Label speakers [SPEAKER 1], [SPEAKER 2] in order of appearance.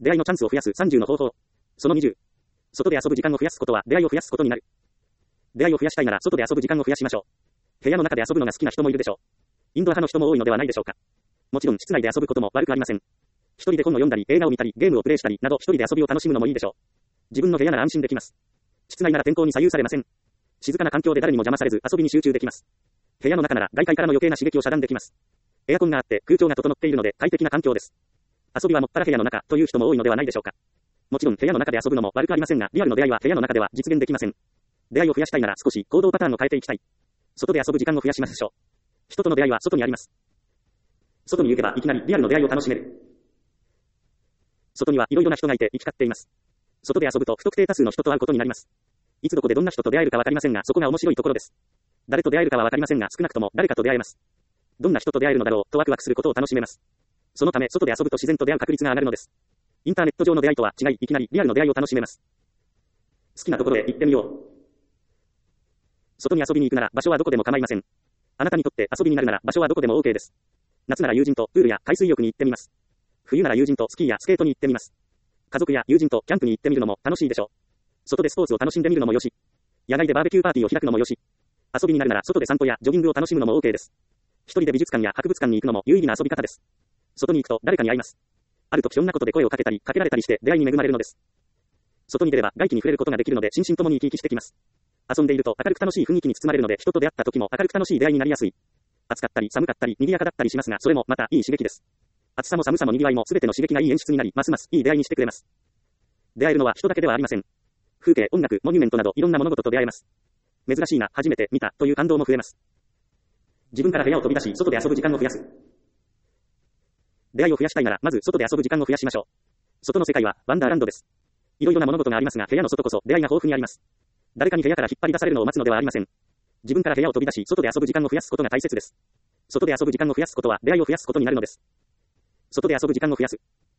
[SPEAKER 1] 出会いのチャンスを増やす30の方法。その20。外で遊ぶ時間を増やすことは出会いを増やすことになる。出会いを増やしたいなら外で遊ぶ時間を増やしましょう。部屋の中で遊ぶのが好きな人もいるでしょう。インドア派の人も多いのではないでしょうか。もちろん室内で遊ぶことも悪くありません。一人で本を読んだり映画を見たりゲームをプレイしたりなど一人で遊びを楽しむのもいいでしょう。自分の部屋なら安心できます。室内なら天候に左右されません。静かな環境で誰にも邪魔されず遊びに集中できます。部屋の中なら外界からの余計な刺激を遮断できます。エアコンがあって空調が整っているので快適な環境です。遊びはもっぱら部屋の中という人も多いのではないでしょうか。もちろん部屋の中で遊ぶのも悪くありませんが、リアルの出会いは部屋の中では実現できません。出会いを増やしたいなら少し行動パターンを変えていきたい。外で遊ぶ時間を増やしましょう。人との出会いは外にあります。外に行けばいきなりリアルの出会いを楽しめる。外にはいろいろな人がいて行き交っています。外で遊ぶと不特定多数の人と会うことになります。いつどこでどんな人と出会えるかわかりませんが、そこが面白いところです。誰と出会えるかはわかりませんが、少なくとも誰かと出会えます。どんな人と出会えるのだろうとワクワクすることを楽しめます。そのため外で遊ぶと自然と出会う確率が上がるのです。インターネット上の出会いとは違い、いきなりリアルの出会いを楽しめます。好きなところへ行ってみよう。外に遊びに行くなら場所はどこでも構いません。あなたにとって遊びになるなら場所はどこでも OK です。夏なら友人とプールや海水浴に行ってみます。冬なら友人とスキーやスケートに行ってみます。家族や友人とキャンプに行ってみるのも楽しいでしょう。外でスポーツを楽しんでみるのもよし。野外でバーベキューパーティーを開くのもよし。遊びになるなら外で散歩やジョギングを楽しむのも OK です。一人で美術館や博物館に行くのも有意義な遊び方です。外に行くと誰かに会います。ある時ひょんなことで声をかけたりかけられたりして出会いに恵まれるのです。外に出れば外気に触れることができるので心身ともに生き生きしてきます。遊んでいると明るく楽しい雰囲気に包まれるので人と出会った時も明るく楽しい出会いになりやすい。暑かったり寒かったり賑やかだったりしますが、それもまたいい刺激です。暑さも寒さも賑わいも全ての刺激がいい演出になり、ますますいい出会いにしてくれます。出会えるのは人だけではありません。風景、音楽、モニュメントなどいろんな物事と出会えます。珍しいな、初めて見たという感動も増えます。自分から部屋を飛び出し、外で遊ぶ時間を増やす。出会いを増やしたいなら、まず外で遊ぶ時間を増やしましょう。外の世界はワンダーランドです。いろいろな物事がありますが、部屋の外こそ出会いが豊富にあります。誰かに部屋から引っ張り出されるのを待つのではありません。自分から部屋を飛び出し、外で遊ぶ時間を増やすことが大切です。外で遊ぶ時間を増やすことは出会いを増やすことになるのです。外で遊ぶ時間を増やす。